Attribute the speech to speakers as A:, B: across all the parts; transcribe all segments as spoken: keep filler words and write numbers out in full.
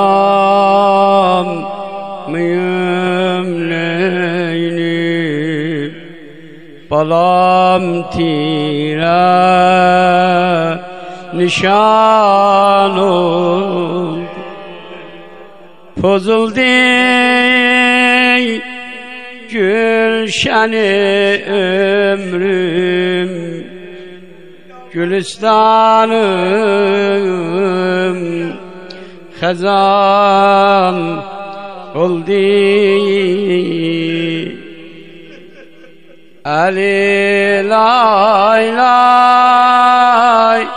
A: Balam mıyım neyni, balam tira nişan oldu. Bozuldu gülşeni ömrüm, gülistanım hazan oldu. Ali lay lay.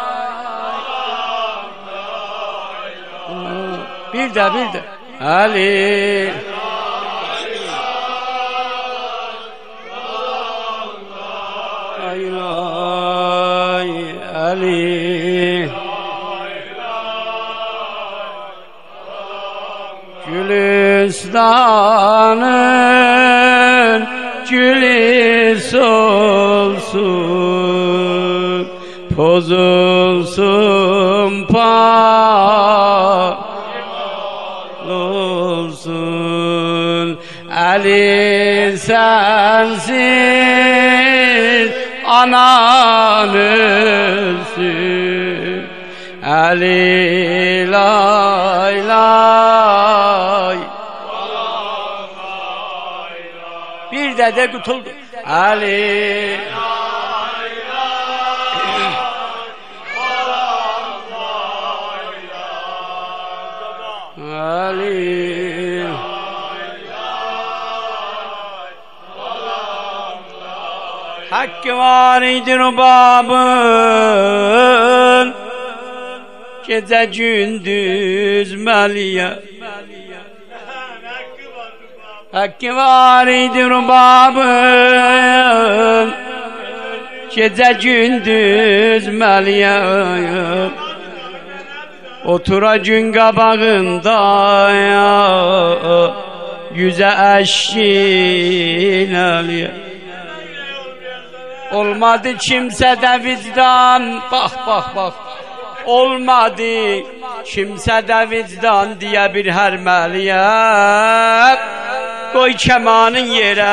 A: Bir de bir de Ali lay lay Ali Gülistanın gülü solsun, bozulsun par olsun. Ali sensiz anan ölsün. Ali lay lay. Bir de de kutuldu. Ali Ali Hakkı var idi rubabın, gece gündüz meliye. Hakkı var idi rubabın, gece gündüz meliye. Oturacın kabağında ya, yüze eşkin aliye. Olmadı kimsede vicdan, bak bak bak. Olmadı kimsede vicdan diye bir hermeliye. Koy kemanın yere.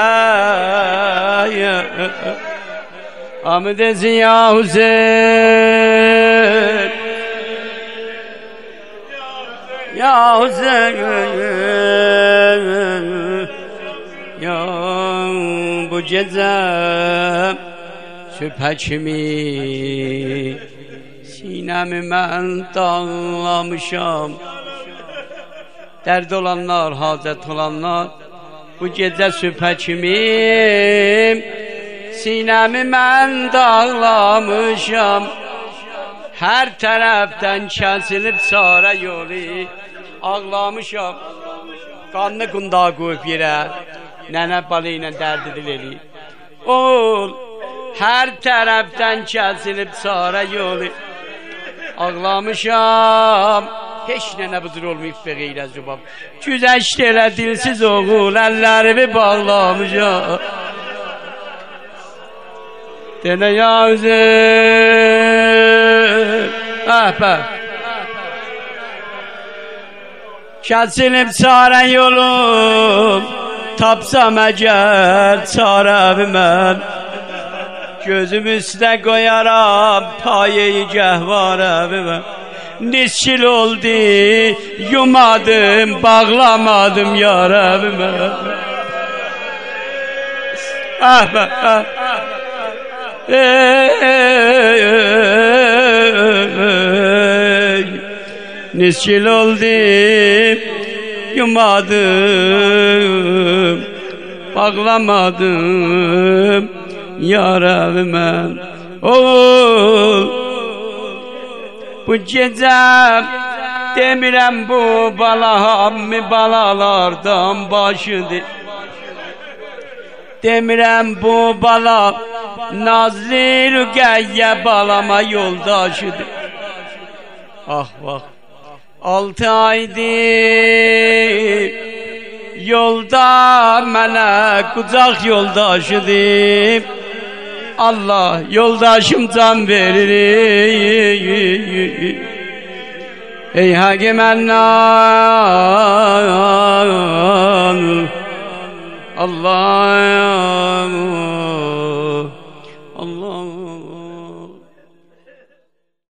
A: Amide Ziya Hüseyin, ya Hüseyin, ya bu gece süpheçimi sinemi ben dağlamışam. Derd olanlar, hacet olanlar, bu gece süpheçimi sinemi ben dağlamışam. Her taraftan kesilip sara yolu ağlamışam. Kanlı kundağı koyup yere nene balıyla derdi dileli. Oğul her taraftan kesilip sara yolu ağlamışam. Hiç nene budur olmayıp beğeyle zubab. Güzeştele dilsiz oğul ellerimi bağlamışam. Dene ya Hüseyin, ah be. Kesilip sara yolum, tapsam eğer çare ben. Gözüm üstə koyaram payeyi cəhvarə ben. Niçil oldu yumadım, bağlamadım ya Rabbi ben. Ah be, ah. Ey, niçil oldu yumadım, bağlamadım ya Rabbi ben. Oğul bu gece demirəm bu bala hammi balalardan başıdır. Demirəm bu bala Nazlı Rüqəyyə balama yoldaşıdır. Ah vah, altı aydır yolda mənə qucaq yoldaşıdır. Allah yoldaşım can verir. ey Hak Mennan, Allah'ım